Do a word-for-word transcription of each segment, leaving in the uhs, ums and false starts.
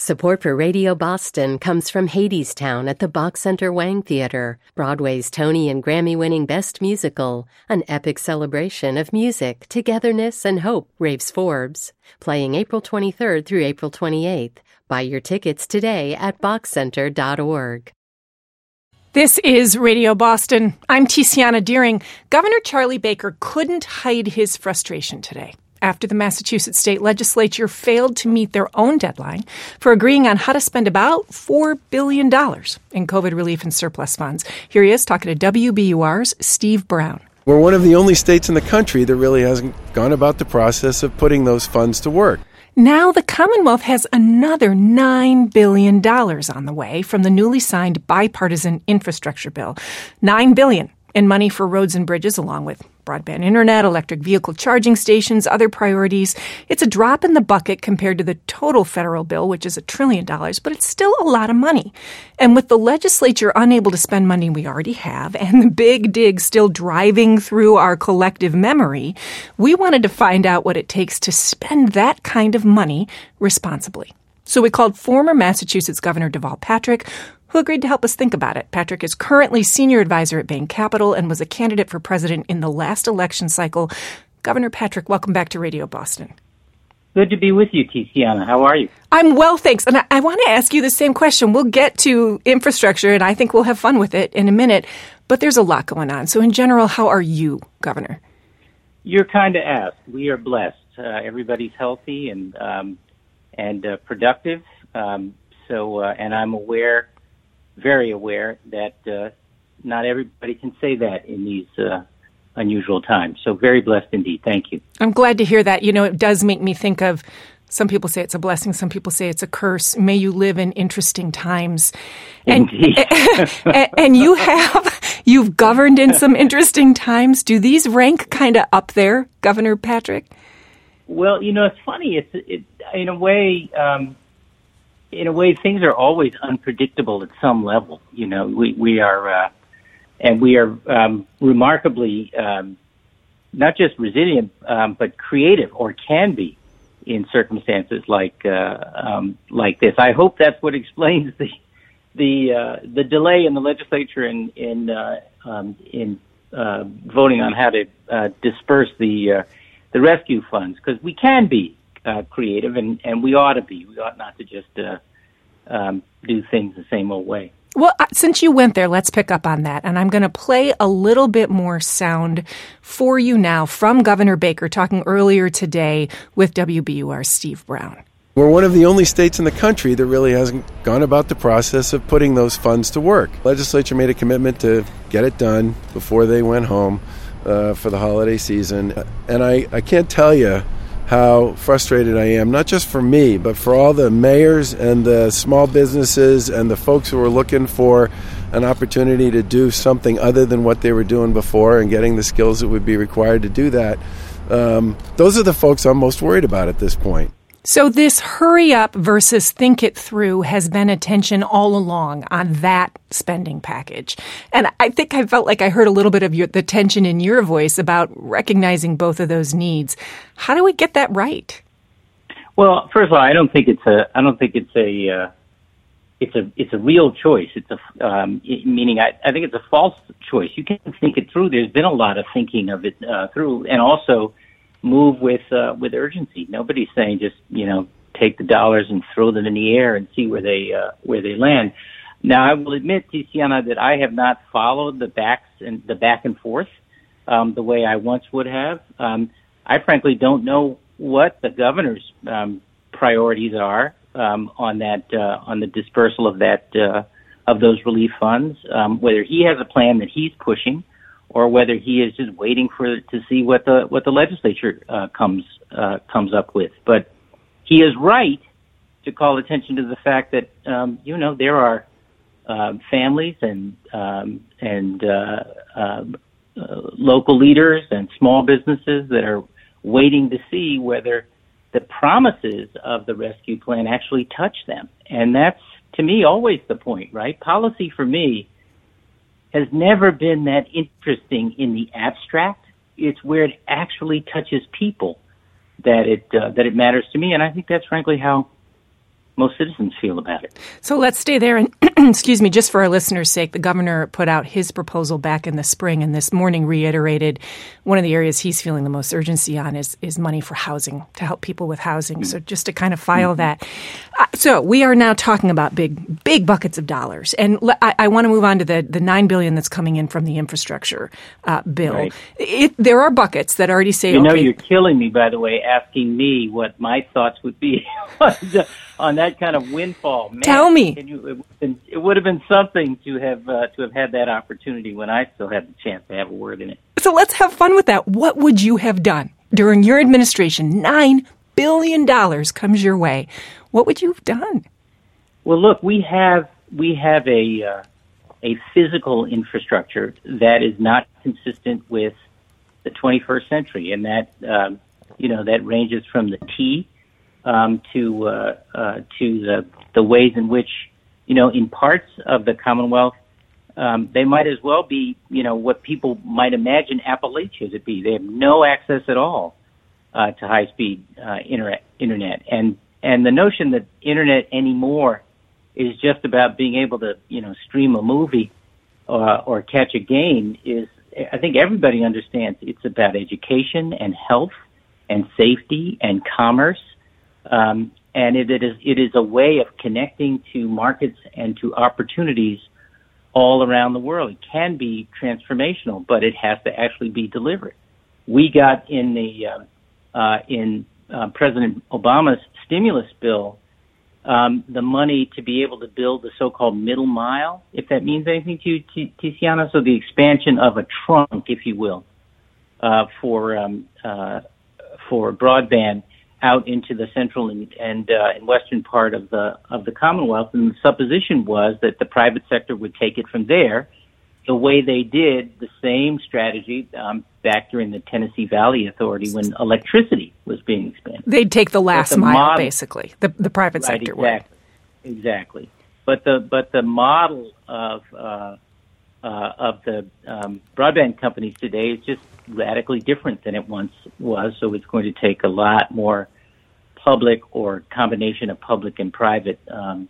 Support for Radio Boston comes from Hadestown at the Bach Center Wang Theater, Broadway's Tony and Grammy-winning Best Musical, an epic celebration of music, togetherness, and hope, raves Forbes. Playing April twenty-third through April twenty-eighth. Buy your tickets today at bach center dot org. This is Radio Boston. I'm Tiziana Deering. Governor Charlie Baker couldn't hide his frustration today after the Massachusetts state legislature failed to meet their own deadline for agreeing on how to spend about four billion dollars in COVID relief and surplus funds. Here he is talking to W B U R's Steve Brown. We're one of the only states in the country that really hasn't gone about the process of putting those funds to work. Now the Commonwealth has another nine billion dollars on the way from the newly signed bipartisan infrastructure bill. nine billion dollars in money for roads and bridges, along with broadband internet, electric vehicle charging stations, other priorities. It's a drop in the bucket compared to the total federal bill, which is a trillion dollars, but it's still a lot of money. And with the legislature unable to spend money we already have and the big dig still driving through our collective memory, we wanted to find out what it takes to spend that kind of money responsibly. So we called former Massachusetts Governor Deval Patrick, who agreed to help us think about it. Patrick is currently senior advisor at Bain Capital and was a candidate for president in the last election cycle. Governor Patrick, welcome back to Radio Boston. Good to be with you, Tiziana. How are you? I'm well, thanks. And I, I want to ask you the same question. We'll get to infrastructure, and I think we'll have fun with it in a minute. But there's a lot going on. So in general, how are you, Governor? You're kind to ask. We are blessed. Uh, everybody's healthy and um, and uh, productive. Um, so, uh, and I'm aware... very aware that uh, not everybody can say that in these uh, unusual times. So very blessed indeed. Thank you. I'm glad to hear that. You know, it does make me think of, some people say it's a blessing, some people say it's a curse. May you live in interesting times. And, indeed. and, and you have, you've governed in some interesting times. Do these rank kind of up there, Governor Patrick? Well, you know, it's funny. It's it, in a way... Um, In a way, things are always unpredictable at some level. You know, we, we are, uh, and we are um, remarkably um, not just resilient, um, but creative, or can be, in circumstances like uh, um, like this. I hope that's what explains the the uh, the delay in the legislature in in uh, um, in uh, voting on how to uh, disperse the uh, the rescue funds, because we can be. Uh, creative, and, and we ought to be. We ought not to just uh, um, do things the same old way. Well, uh, since you went there, let's pick up on that. And I'm going to play a little bit more sound for you now from Governor Baker talking earlier today with W B U R's Steve Brown. We're one of the only states in the country that really hasn't gone about the process of putting those funds to work. The legislature made a commitment to get it done before they went home uh, for the holiday season. And I, I can't tell you how frustrated I am, not just for me, but for all the mayors and the small businesses and the folks who are looking for an opportunity to do something other than what they were doing before and getting the skills that would be required to do that. Um, those are the folks I'm most worried about at this point. So this hurry up versus think it through has been a tension all along on that spending package. And I think I felt like I heard a little bit of your, the tension in your voice about recognizing both of those needs. How do we get that right? Well, first of all, I don't think it's a, I don't think it's a, uh, it's a, it's a real choice. It's a, um, it, meaning I, I think it's a false choice. You can think it through. There's been a lot of thinking of it uh, through, and also move with uh, with urgency. Nobody's saying just, you know, take the dollars and throw them in the air and see where they uh, where they land. Now, I will admit, Tiziana, that I have not followed the backs and the back and forth um, the way I once would have. Um, I frankly don't know what the governor's um, priorities are um, on that uh, on the dispersal of that uh, of those relief funds. Um, whether he has a plan that he's pushing, or whether he is just waiting for to see what the what the legislature uh, comes uh, comes up with. But he is right to call attention to the fact that um, you know there are uh, families and um, and uh, uh, uh, local leaders and small businesses that are waiting to see whether the promises of the rescue plan actually touch them. And that's, to me, always the point, right? Policy for me has never been that interesting in the abstract. It's where it actually touches people that it uh, that it matters to me, and I think that's frankly how most citizens feel about it. So let's stay there. And excuse me, just for our listeners' sake, the governor put out his proposal back in the spring, and this morning reiterated one of the areas he's feeling the most urgency on is, is money for housing, to help people with housing. Mm-hmm. So just to kind of file mm-hmm. that. Uh, so we are now talking about big, big buckets of dollars. And le- I, I want to move on to the, the nine billion dollars that's coming in from the infrastructure uh, bill. Right. It, there are buckets that already say, You know, okay, you're killing me, by the way, asking me what my thoughts would be on that kind of windfall. Man, tell me. Can you, it, it would have been something to have uh, to have had that opportunity when I still had the chance to have a word in it. So let's have fun with that. What would you have done during your administration? Nine billion dollars comes your way. What would you have done? Well, look, we have we have a uh, a physical infrastructure that is not consistent with the twenty-first century, and that um, you know that ranges from the T um, to uh, uh, to the the ways in which you know in parts of the Commonwealth um, they might as well be you know what people might imagine Appalachia to be. They have no access at all uh, to high speed uh, internet, internet, and and the notion that internet anymore is just about being able to you know stream a movie uh, or catch a game is. I think everybody understands it's about education and health and safety and commerce, um, and it, it is it is a way of connecting to markets and to opportunities all around the world. It can be transformational, but it has to actually be delivered. We got in the uh, uh, in uh, President Obama's stimulus bill um, the money to be able to build the so-called middle mile, if that means anything to you, T- Tiziana. So the expansion of a trunk, if you will, uh, for um, uh, for broadband out into the central and and, uh, and western part of the of the Commonwealth. And the supposition was that the private sector would take it from there, the way they did the same strategy um, back during the Tennessee Valley Authority when electricity was being expanded. They'd take the last the mile, model, basically. The the private right, sector exactly, would. Exactly. But the but the model of uh, uh, of the um, broadband companies today is just radically different than it once was. So it's going to take a lot more public or combination of public and private um,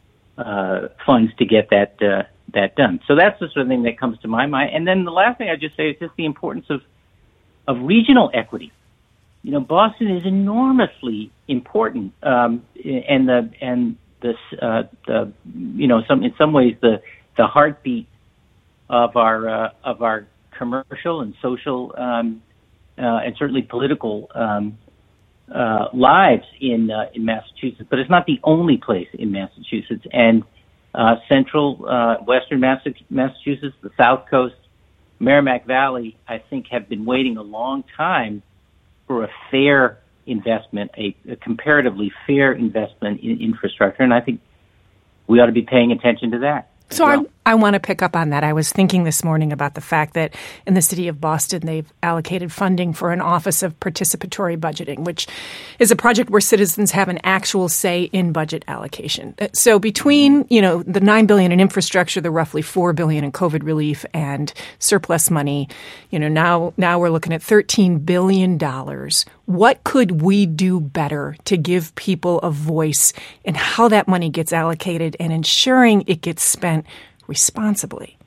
uh, funds to get that uh, that done. So that's the sort of thing that comes to my mind. And then the last thing I just say is just the importance of of regional equity. You know, Boston is enormously important, um, and the and the uh, the you know some in some ways the the heartbeat of our uh, of our commercial and social um, uh, and certainly political um, uh, lives in uh, in Massachusetts. But it's not the only place in Massachusetts. And uh, central uh, western Massachusetts, the South Coast, Merrimack Valley, I think, have been waiting a long time for a fair investment, a, a comparatively fair investment in infrastructure, and I think we ought to be paying attention to that. So well. I, I want to pick up on that. I was thinking this morning about the fact that in the city of Boston, they've allocated funding for an Office of Participatory Budgeting, which is a project where citizens have an actual say in budget allocation. So between, you know, the nine billion dollars in infrastructure, the roughly four billion dollars in COVID relief and surplus money, you know, now, now we're looking at thirteen billion dollars. What could we do better to give people a voice in how that money gets allocated and ensuring it gets spent responsibly?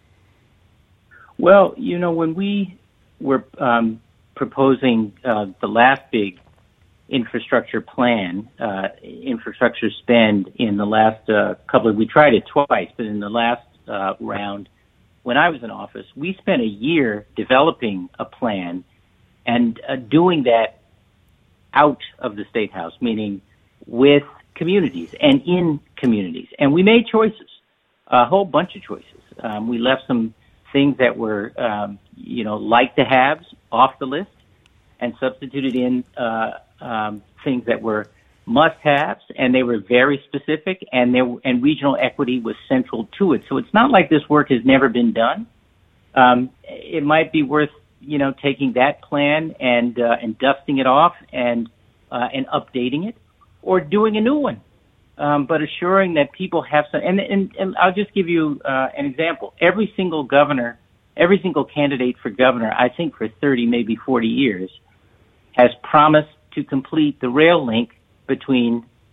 Well, you know, when we were um, proposing uh, the last big infrastructure plan, uh, infrastructure spend in the last uh, couple of, we tried it twice, but in the last uh, round, when I was in office, we spent a year developing a plan and uh, doing that out of the State House, meaning with communities and in communities. And we made choices, a whole bunch of choices. Um, we left some things that were, um, you know, like to haves off the list and substituted in uh, um, things that were must haves, and they were very specific, and there and regional equity was central to it. So it's not like this work has never been done. Um, it might be worth you know, taking that plan and uh, and dusting it off and uh, and updating it, or doing a new one, um, but assuring that people have some. And and, and I'll just give you uh, an example. Every single governor, every single candidate for governor, I think for thirty, maybe forty years, has promised to complete the rail link between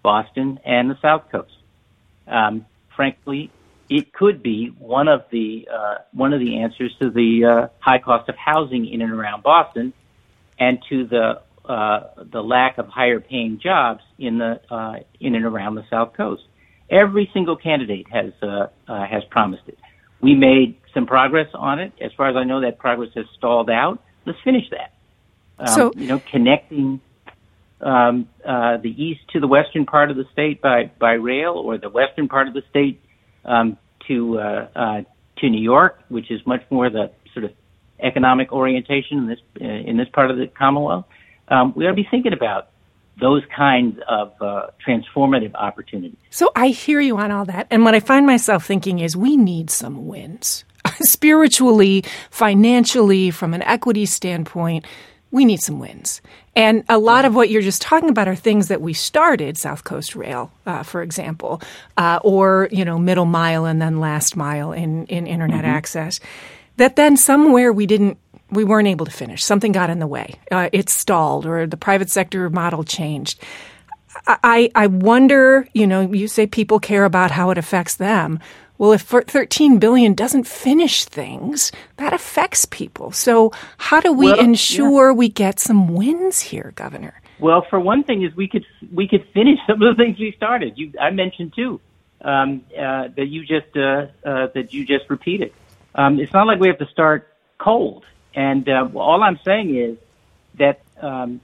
Boston, and the South Coast. Um, frankly, it could be one of the uh, one of the answers to the uh, high cost of housing in and around Boston, and to the uh, the lack of higher paying jobs in the uh, in and around the South Coast. Every single candidate has uh, uh, has promised it. We made some progress on it. As far as I know, that progress has stalled out. Let's finish that. Um, so, you know, connecting um, uh, the east to the western part of the state by, by rail, or the western part of the state um, to uh, uh, to New York, which is much more the sort of economic orientation in this uh, in this part of the Commonwealth. Um, we ought to be thinking about those kinds of uh, transformative opportunities. So I hear you on all that. And what I find myself thinking is we need some wins. Spiritually, financially, from an equity standpoint, we need some wins. And a lot of what you're just talking about are things that we started, South Coast Rail, uh, for example, uh, or, you know, middle mile and then last mile in, in internet mm-hmm. access, that then somewhere we didn't we weren't able to finish. Something got in the way. Uh, it stalled, or the private sector model changed. I, I wonder, you know, you say people care about how it affects them. Well, if thirteen billion dollars doesn't finish things, that affects people. So how do we well, ensure yeah. we get some wins here, Governor? Well, for one thing is we could we could finish some of the things we started. You, I mentioned too um, uh, that you just uh, uh, that you just repeated. Um, it's not like we have to start cold. And uh, all I'm saying is that um,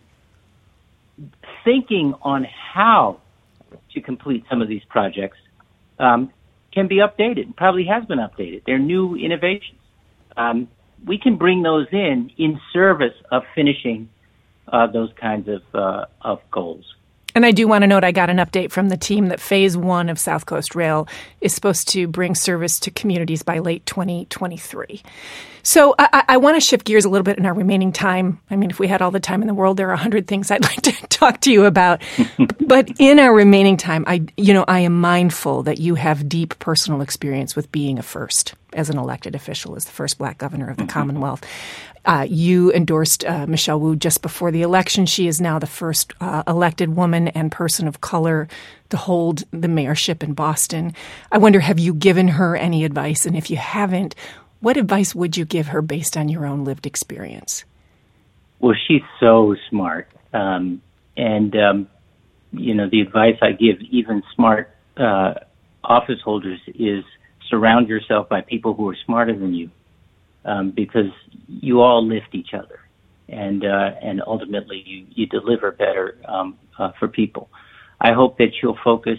thinking on how to complete some of these projects um, can be updated, probably has been updated. They're new innovations. Um, we can bring those in in service of finishing uh, those kinds of uh, of goals. And I do want to note I got an update from the team that Phase One of South Coast Rail is supposed to bring service to communities by late twenty twenty-three. So I, I want to shift gears a little bit in our remaining time. I mean, if we had all the time in the world, there are a hundred things I'd like to talk to you about. But in our remaining time, I, you know, I am mindful that you have deep personal experience with being a first as an elected official, as the first Black governor of the mm-hmm. Commonwealth. Uh, you endorsed uh, Michelle Wu just before the election. She is now the first uh, elected woman and person of color to hold the mayorship in Boston. I wonder, have you given her any advice? And if you haven't, what advice would you give her based on your own lived experience? Well, she's so smart. Um, and, um, you know, the advice I give even smart uh, office holders is surround yourself by people who are smarter than you. Um, because you all lift each other, and uh, and ultimately you, you deliver better um, uh, for people. I hope that you'll focus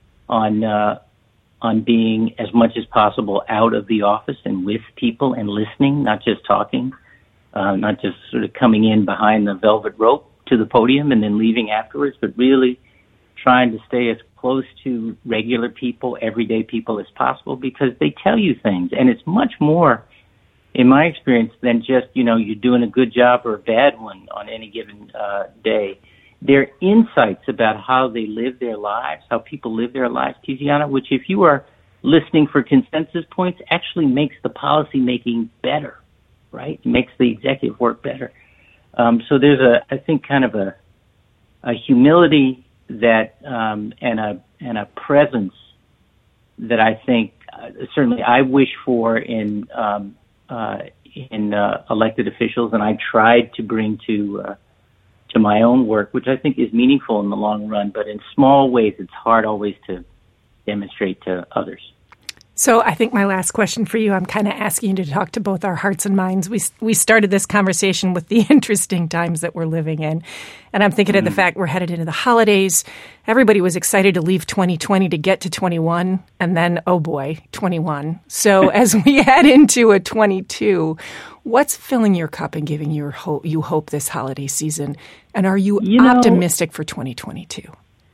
on uh, on being as much as possible out of the office and with people and listening, not just talking, uh, not just sort of coming in behind the velvet rope to the podium and then leaving afterwards, but really trying to stay as close to regular people, everyday people as possible, because they tell you things, and it's much more, in my experience, than just, you know, you're doing a good job or a bad one on any given uh, day. They're insights about how they live their lives, how people live their lives, Tiziana, which if you are listening for consensus points, actually makes the policy making better, right? It makes the executive work better. Um, so there's a, I think, kind of a, a humility that um, and a and a presence that I think uh, certainly I wish for in um, Uh, in uh, elected officials, and I tried to bring to uh, to my own work, which I think is meaningful in the long run, but in small ways it's hard always to demonstrate to others. So I think my last question for you, I'm kind of asking you to talk to both our hearts and minds. We we started this conversation with the interesting times that we're living in. And I'm thinking mm-hmm. of the fact we're headed into the holidays. Everybody was excited to leave twenty twenty to get to twenty-one. And then, oh boy, twenty-one. So as we head into a twenty-two, what's filling your cup and giving your hope, you hope this holiday season? And are you, you optimistic know, for twenty twenty-two?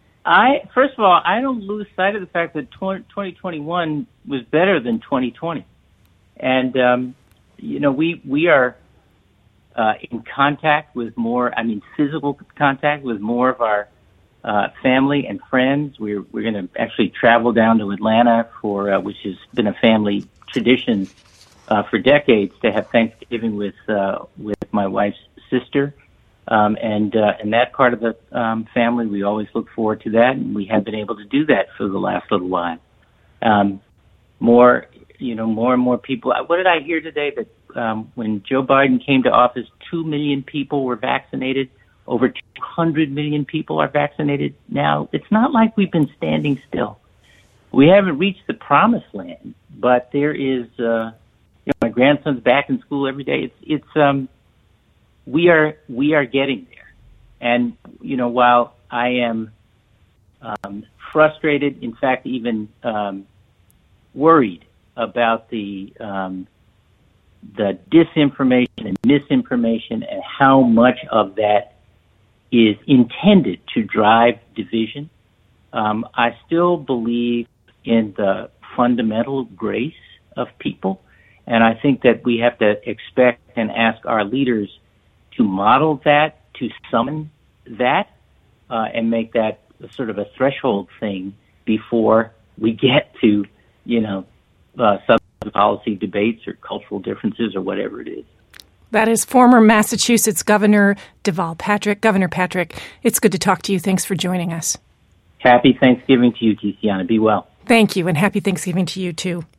I first of all, I don't lose sight of the fact that twenty twenty-one was better than twenty twenty, and um, you know we we are uh, in contact with more. I mean, physical contact with more of our uh, family and friends. We're we're going to actually travel down to Atlanta for uh, which has been a family tradition uh, for decades to have Thanksgiving with uh, with my wife's sister. Um, and uh, and that part of the um, family, we always look forward to that, and we have been able to do that for the last little while. Um, more, you know, more and more people. What did I hear today? That um, when Joe Biden came to office, two million people were vaccinated. Over two hundred million people are vaccinated now. It's not like we've been standing still. We haven't reached the promised land, but there is. Uh, you know, my grandson's back in school every day. It's it's um, we are we are getting there, and you know, while I am um, frustrated, in fact, even um, worried about the um, the disinformation and misinformation and how much of that is intended to drive division, um, I still believe in the fundamental grace of people. And I think that we have to expect and ask our leaders to model that, to summon that, uh, and make that sort of a threshold thing before we get to, you know, uh, substantive policy debates or cultural differences or whatever it is. That is former Massachusetts Governor Deval Patrick. Governor Patrick, it's good to talk to you. Thanks for joining us. Happy Thanksgiving to you, Tiziana. Be well. Thank you, and happy Thanksgiving to you, too.